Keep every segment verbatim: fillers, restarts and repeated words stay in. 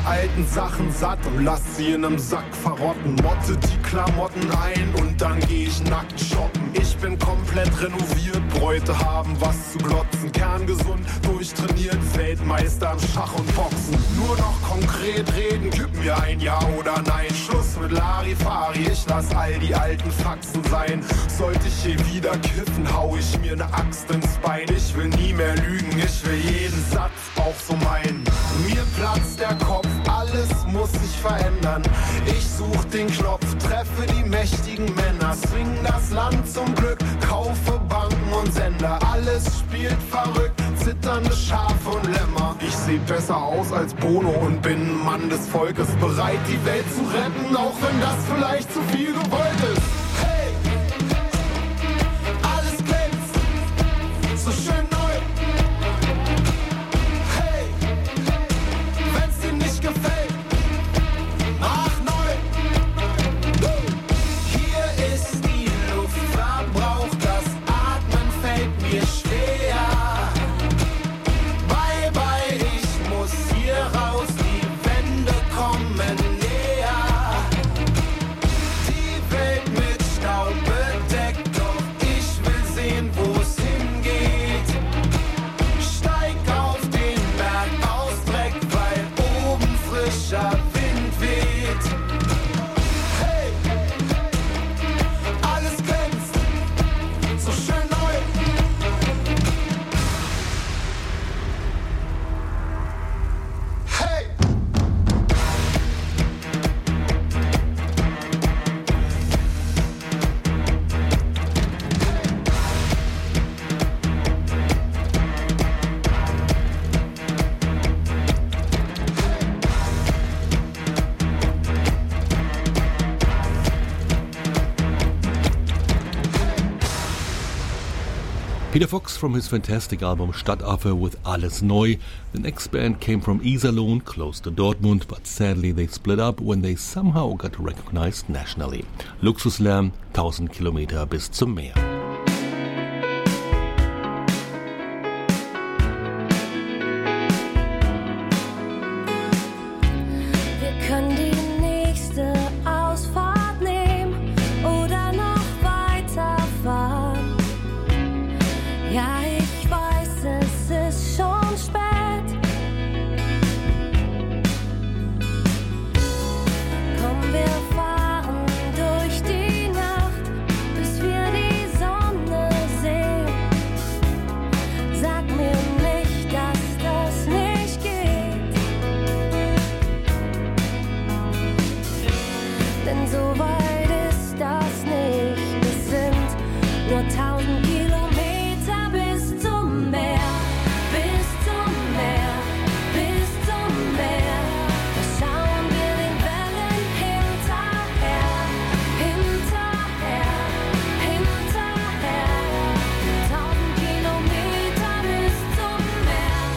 alten Sachen satt und lass sie in nem Sack verrotten. Motte die Klamotten ein und dann geh ich nackt shoppen. Ich bin komplett renoviert, Bräute haben was zu glotzen. Kerngesund, durchtrainiert, Weltmeister im Schach und Boxen. Nur noch konkret reden, gib mir ein Ja oder Nein. Schluss mit Larifari, ich lass all die alten Faxen sein. Sollte ich je wieder kiffen, hau ich mir ne Axt ins Bein. Ich will nie mehr lügen, ich will jeden Satz auch so meinen. Mir platzt der Kopf, alles muss sich verändern. Ich such den Knopf, treffe die mächtigen Männer. Swing das Land zum Glück, kaufe Banken und Sender. Alles spielt verrückt, zitternde Schafe und Lämmer. Ich seh besser aus als Bono und bin ein Mann des Volkes. Bereit die Welt zu retten, auch wenn das vielleicht zu viel gewollt ist. Hey, alles glänzt, so schön neu. Hey, wenn's dir nicht gefällt, mach neu. Hier ist die Luft verbraucht, das Atmen fällt mir schwer. Bye bye, ich muss hier raus, die Wände kommen näher. Die Welt mit Staub bedeckt, doch ich will sehen, wo es hingeht. Steig auf den Berg aus Dreck, weil oben frischer Wind weht. Hey, alles glänzt, so schön neu. Hey! Peter Fox from his fantastic album Stadtaffe with Alles Neu. The next band came from Iserlohn, close to Dortmund, but sadly they split up when they somehow got recognized nationally. Luxuslärm, tausend Kilometer bis zum Meer. Wir können die nächste Ausfahrt nehmen oder noch weiterfahren. Ja, ich weiß, es ist schon spät. Komm, wir fahren durch die Nacht, bis wir die Sonne sehen. Sag mir nicht, dass das nicht geht. Denn so weit ist das nicht. Es sind nur tausend Kilometer bis zum Meer, bis zum Meer, bis zum Meer. Da schauen wir den Wellen hinterher, hinterher, hinterher. Tausend Kilometer bis zum Meer.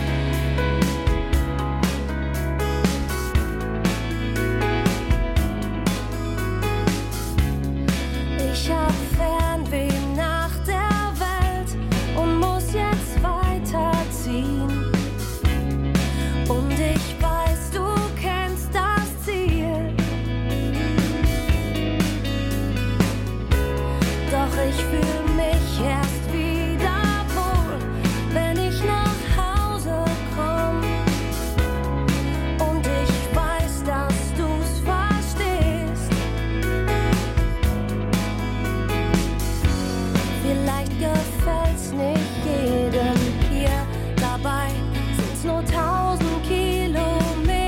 Ich hab Fernweh nach der Welt und muss jetzt weiterziehen. Und ich weiß, du kennst das Ziel. Doch ich fühl mich erst wieder wohl, wenn ich nach Hause komm. Und ich weiß, dass du's verstehst. Vielleicht gefällt's nicht jedem hier, dabei sind's nur tausend Kilometer.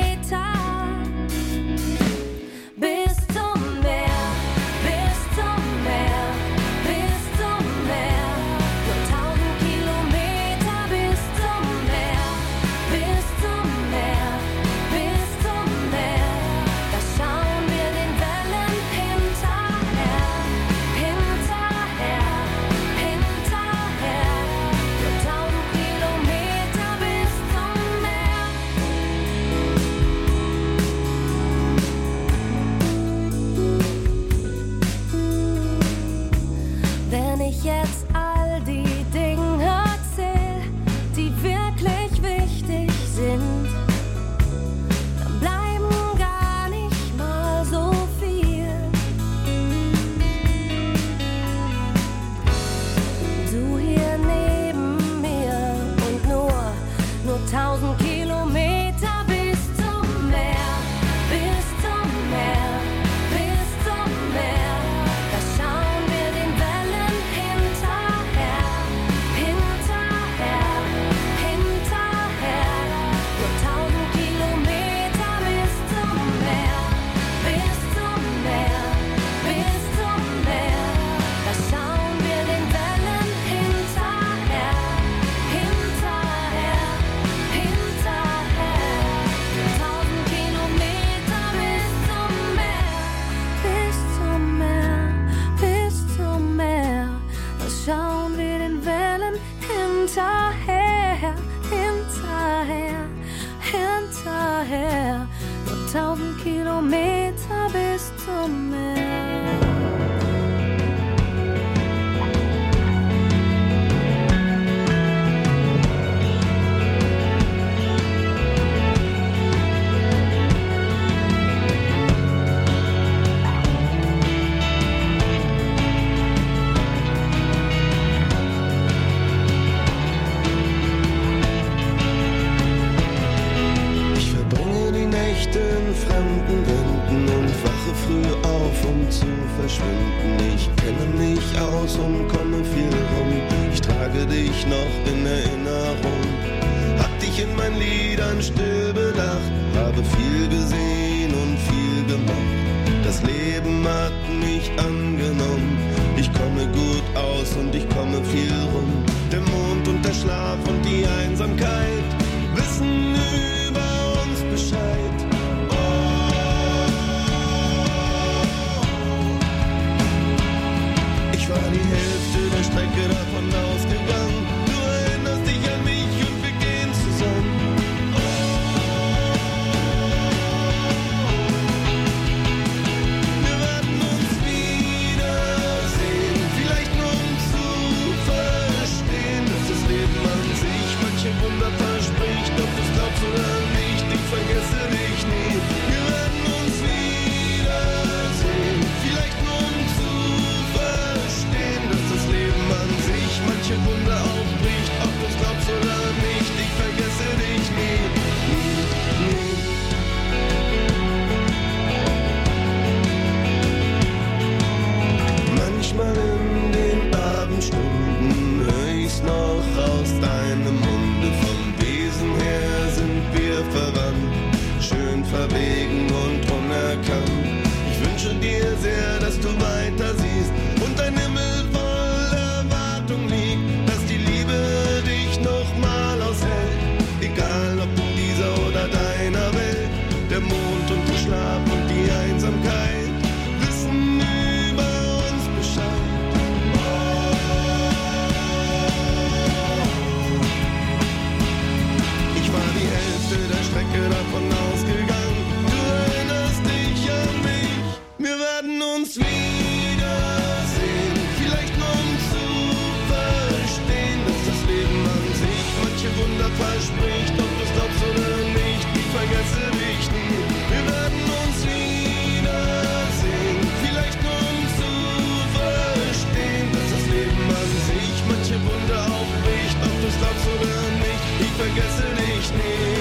Bis zum Meer, bis zum Meer, bis zum Meer. Nur tausend Kilometer bis zum Meer, bis zum Meer, bis zum Meer. Da schauen wir den Wellen hinterher, hinterher, hinterher. aus und komme viel rum. Ich trage dich noch in Erinnerung. Hab dich in meinen Liedern still bedacht, habe viel gesehen und viel gemacht. Das Leben hat mich angenommen. Ich komme gut aus und ich komme viel rum. Der Mond und der Schlaf und die Einsamkeit wissen über uns Bescheid. Oh, ich war die Hälfte der Strecke davon ausgegangen. Du erinnerst dich an mich und wir gehen zusammen. Wunder verspricht, ob du's glaubst oder nicht, ich vergesse dich nie. Wir werden uns wiedersehen, vielleicht nur um zu verstehen, dass das Leben an sich manche Wunder aufbricht, ob du's glaubst oder nicht, ich vergesse dich nie, nie, nie. Manchmal in den Abendstunden hör ich's noch aus deinem Mund. Vom Wesen her sind wir verwandt, schön verwegen und unerkannt. Ich wünsche dir sehr, dass du weiter siehst und ein Himmel voll Erwartung liegt, dass die Liebe dich nochmal aushält, egal ob in dieser oder deiner Welt. Der Mond und der Schlaf und die Einsamkeit wissen über uns Bescheid. Der Strecke davon ausgegangen. Du erinnerst dich an mich. Wir werden uns wiedersehen. Vielleicht nur um zu verstehen, dass das Leben an sich manche Wunder verspricht. Ob du's glaubst oder nicht, ich vergesse dich nie. Wir werden uns wiedersehen. Vielleicht nur um zu verstehen, dass das Leben an sich manche Wunder aufbricht. Ob du's glaubst oder nicht, ich vergesse dich nie.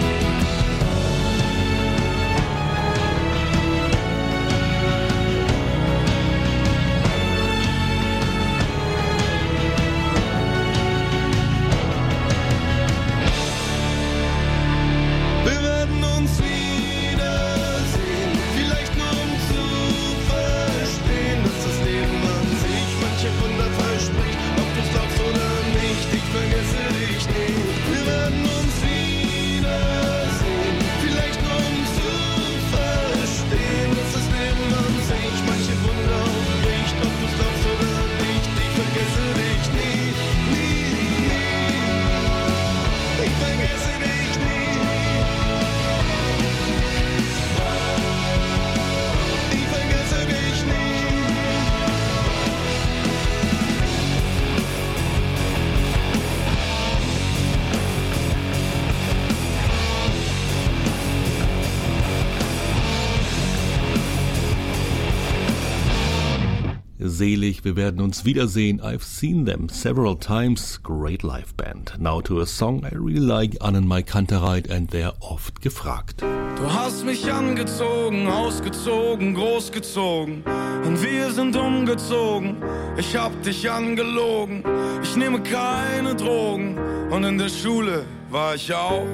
Selig, wir werden uns wiedersehen. I've seen them several times. Great live band. Now to a song I really like, Annenmai Kantereit, and they're oft gefragt. Du hast mich angezogen, ausgezogen, großgezogen und wir sind umgezogen. Ich hab dich angelogen, ich nehme keine Drogen und in der Schule war ich auch.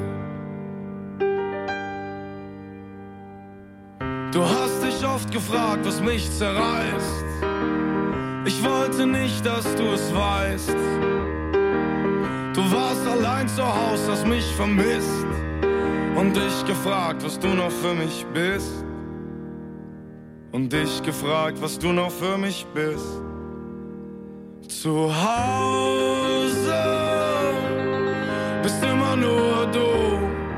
Du hast dich oft gefragt, was mich zerreißt. Ich wollte nicht, dass du es weißt. Du warst allein zu Haus, hast mich vermisst und dich gefragt, was du noch für mich bist. Und dich gefragt, was du noch für mich bist. Zu Hause bist immer nur du.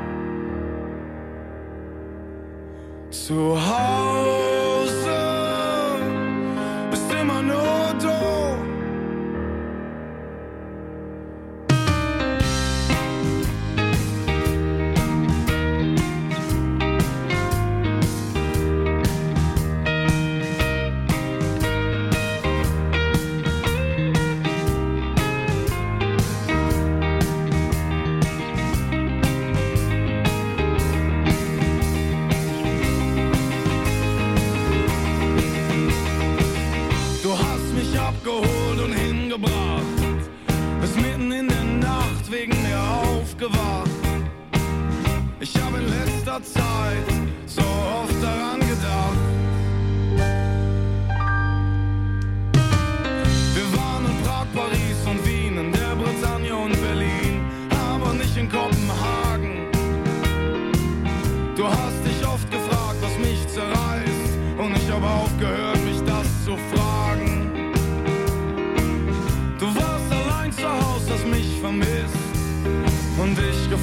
Zu Hause bist immer nur du.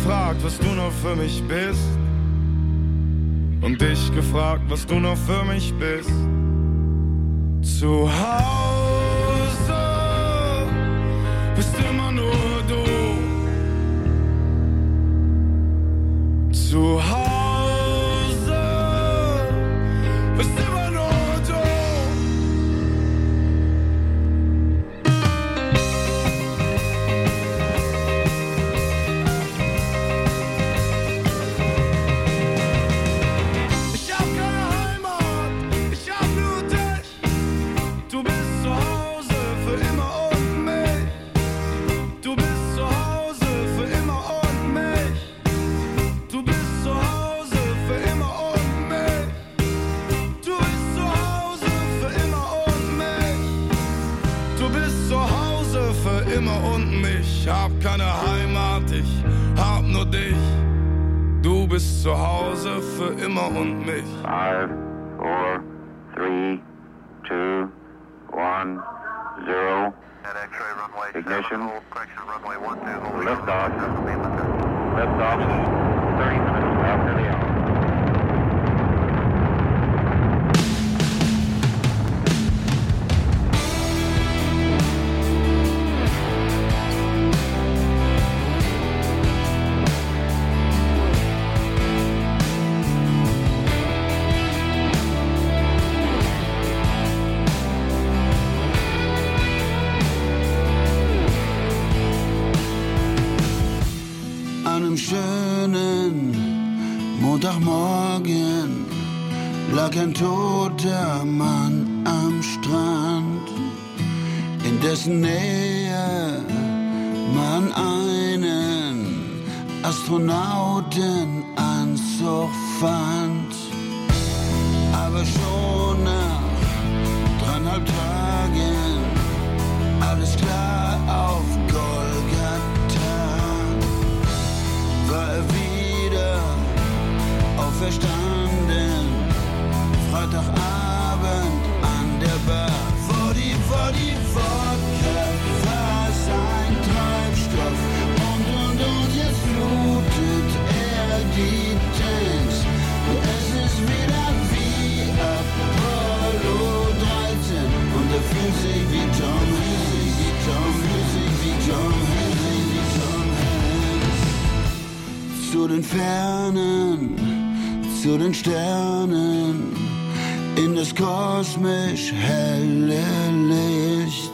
gefragt, was du noch für mich bist. Und dich gefragt, was du noch für mich bist. Zu Hause bist immer nur du. Zu Hause bist immer nur du. Ich hab keine Heimat, ich hab nur dich. Du bist zu Hause für immer und mich. Du bist zu Hause für immer und mich. Du bist zu Hause für immer und mich. Du bist zu Hause für immer und mich. Du bist zu Hause für immer und mich. Hab keine Heimat, ich hab nur dich. Du bist zu Hause für immer und mich. Five, four, three, two, one, zero. Ignition. Lift off. Lift off. Thirty minutes after the hour. An einem schönen Montagmorgen lag ein toter Mann am Strand, in dessen Nähe man einen Astronautenanzug fand. Aber schon nach dreieinhalb Tagen, alles klar auf Golgatha, war er wieder auferstanden, Freitagabend an der Bar. Vor die, vor die Wodka war sein Treibstoff und, und, und jetzt flutet er die Tanks. Und es ist wieder wie Apollo dreizehn und er fühlt sich wie Tom Hanks, wie Tom, fühlt sich wie Tom Hanks, wie Tom Hanks. Zu den Fernen, zu den Sternen, in das kosmisch helle Licht,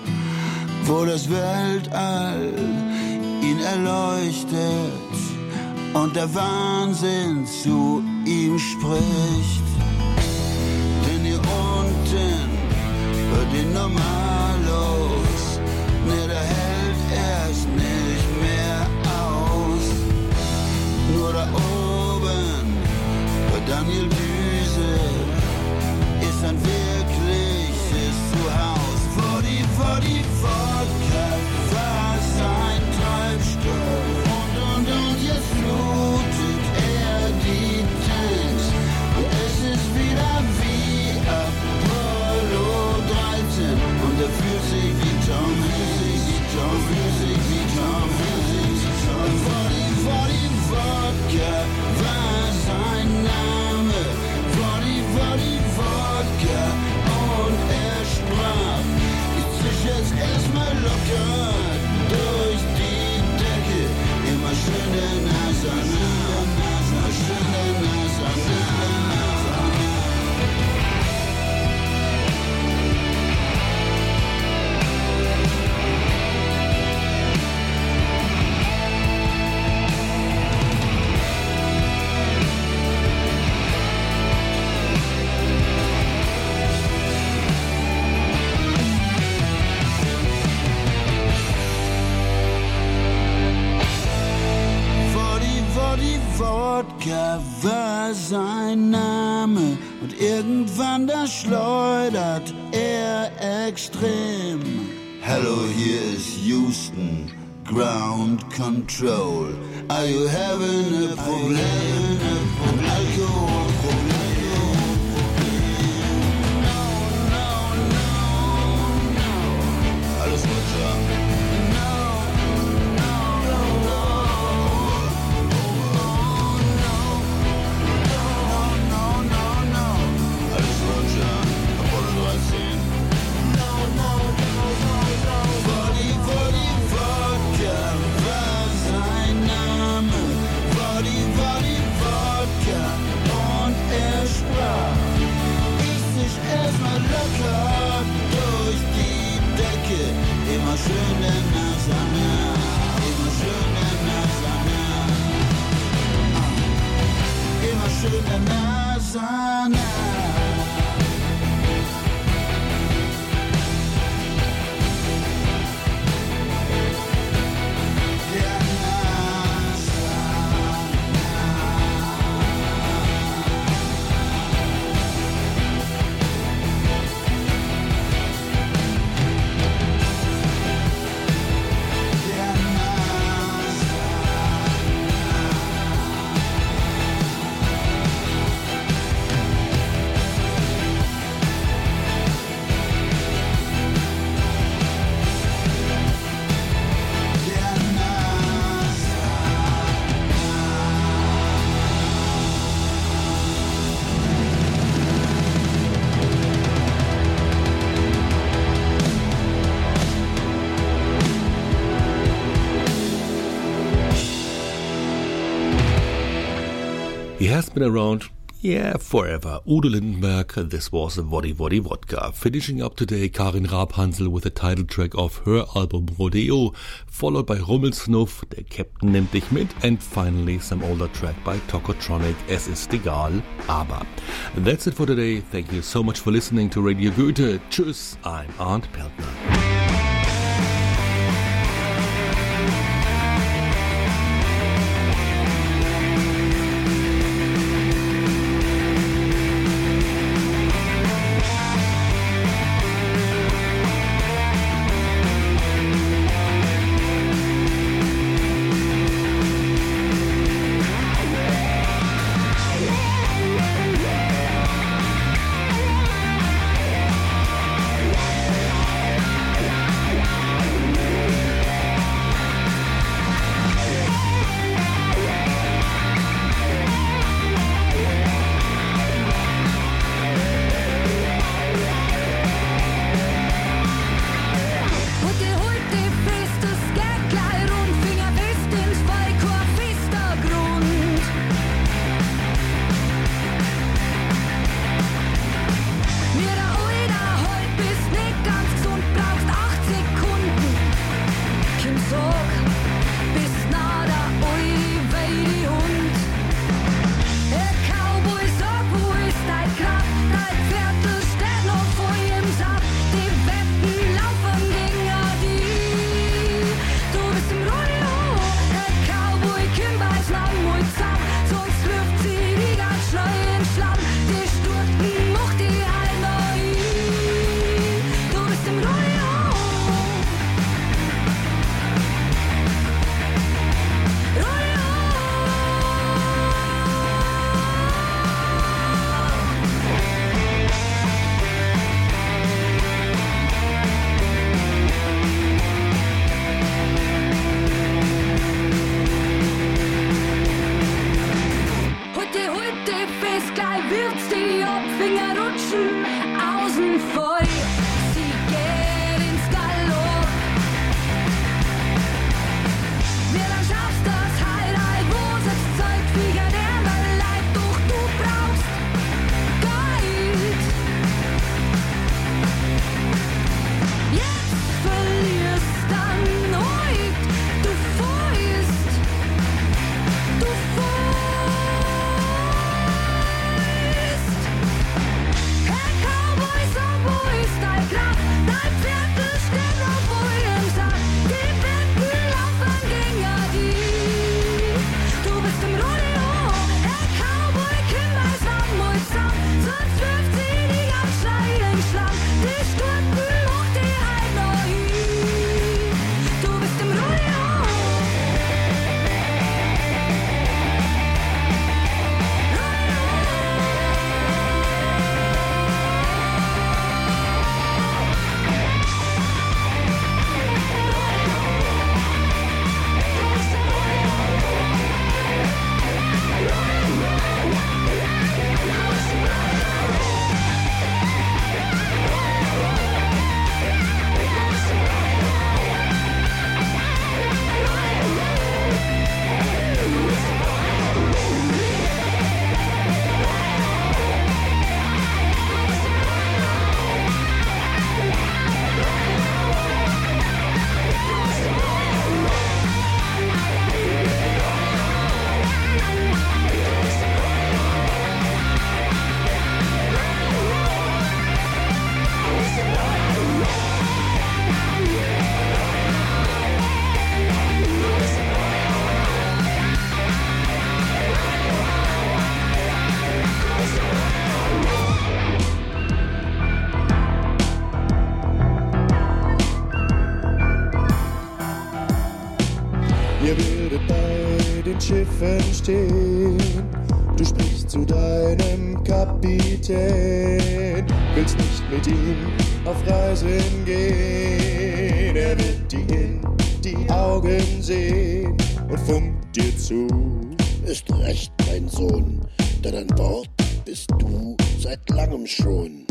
wo das Weltall ihn erleuchtet und der Wahnsinn zu ihm spricht. Denn hier unten wird ihn normal los, ne, da hält er's nicht mehr aus. Nur da oben bei Daniel Düse ist ein wirkliches Zuhause. Vor die, vor die Wodka war sein Treibstoff und, und, und jetzt flutet er die Tanks. Und es ist wieder wie Apollo dreizehn und er fühlt sich wie Tom Hanks, wie Tom, fühlt sich wie Tom Hanks. Und vor die, vor die Wodka war sein Name, vor die, vor die Wodka und er sprach, ich zisch jetzt erstmal locker durch die Decke, immer schöne Nasana, immer schöne Nasana. Wodka war sein Name und irgendwann da schleudert er extrem. Hello, hier ist Houston, Ground Control. Are you having a problem? Ein Alkoholproblem? No, no, no, no. Alles gut, ja. No, no, no, no. schön der Nase mehr, immer schön der Nase mehr, immer schön der Nase mehr. He has been around, yeah, forever. Udo Lindenberg, this was Woddy Woddy Wodka. Finishing up today, Karin Rabhansel with the title track of her album Rodeo, followed by Rummelsnuff, Der Captain nimmt dich mit, and finally some older track by Tokotronic, Es ist egal, aber. That's it for today. Thank you so much for listening to Radio Goethe. Tschüss, I'm Arndt Peltner. Ihr würdet bei den Schiffen stehen. Du sprichst zu deinem Kapitän, willst nicht mit ihm auf Reisen gehen. Er wird dir in die Augen sehen und funkt dir zu. Ist recht, mein Sohn, denn an Bord bist du seit langem schon.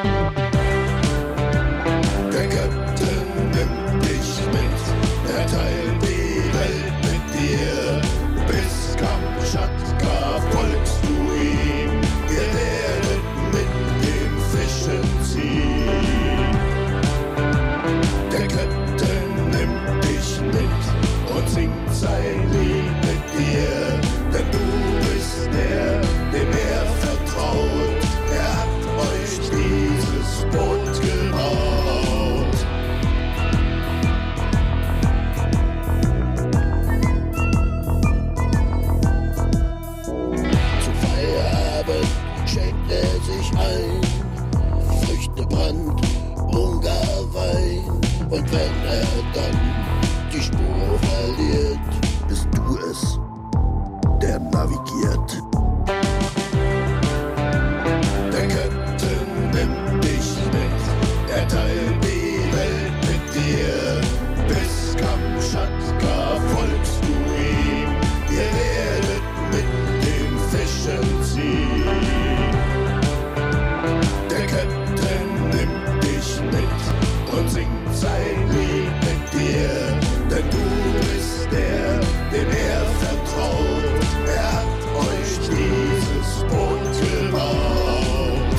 Der Captain nimmt dich mit, er teilt die Welt mit dir. Bis Kamtschatka folgst du ihm, ihr werdet mit dem Fischen ziehen. Der Captain nimmt dich mit und singt sein Lied mit dir, denn du bist der, dem er vertraut. Er hat euch dieses Boot gebaut. Zu Feierabend schenkt er sich ein, Früchte, Brand, Ungarwein. Und wenn er dann die Spur verliert, bist du es, der navigiert. Der Captain nimmt dich mit, er teilt die Welt mit dir. Bis Kamtschatka folgst du ihm, ihr werdet mit dem Fischen ziehen. Der Captain nimmt dich mit und singt sein Lied mit dir, denn du bist der, dem er vertraut. Er hat euch dieses Boot gebaut.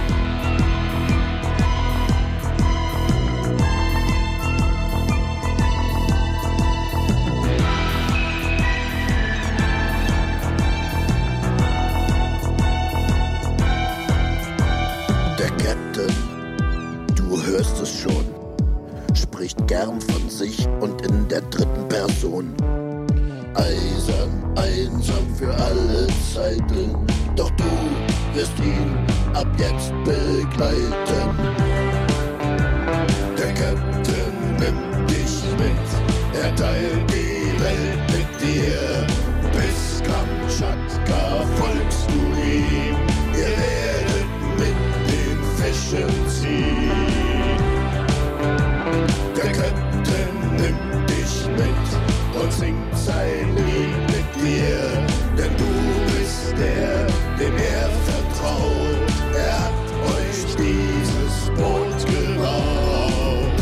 Der Captain, du hörst es schon, spricht gern von sich und in der dritten Person. Eisern, einsam für alle Zeiten, doch du wirst ihn ab jetzt begleiten. Der Captain nimmt dich mit, er teilt die Welt mit dir. Bis Kamtschatka folgst du ihm, ihr werdet mit den Fischen ziehen. Der Captain nimmt dich mit und singt sein Lied mit dir, denn du bist der, dem er vertraut. Er hat euch dieses Boot gebaut.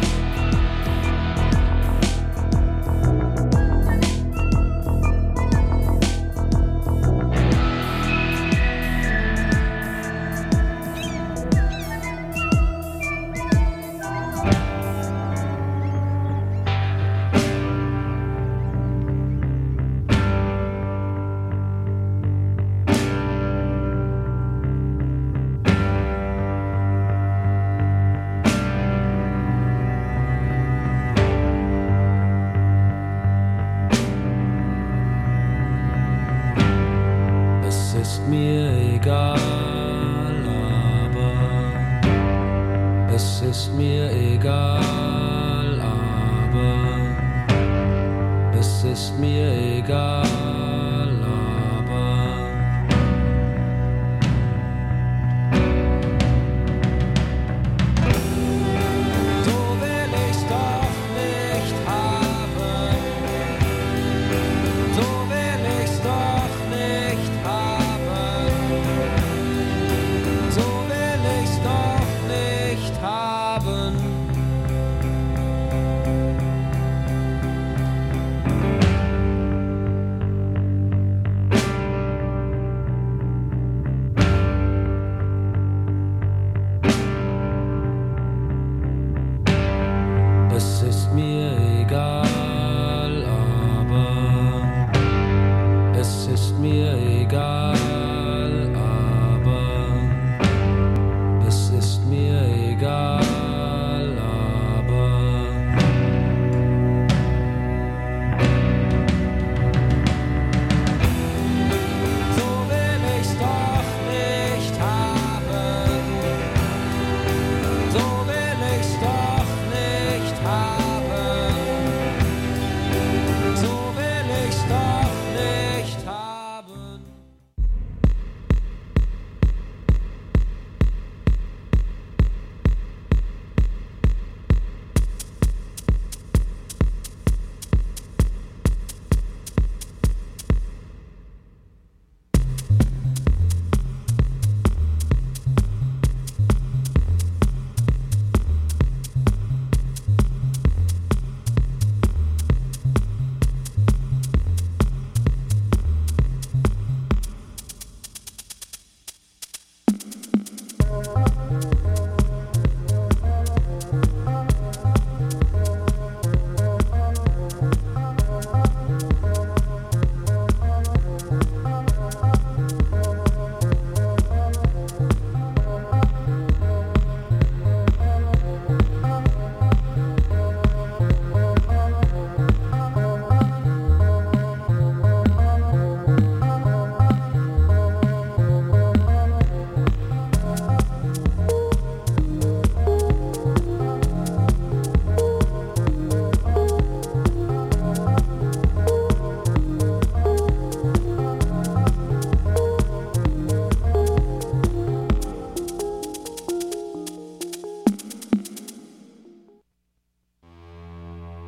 Es ist mir egal, aber es ist mir egal, aber es ist mir egal.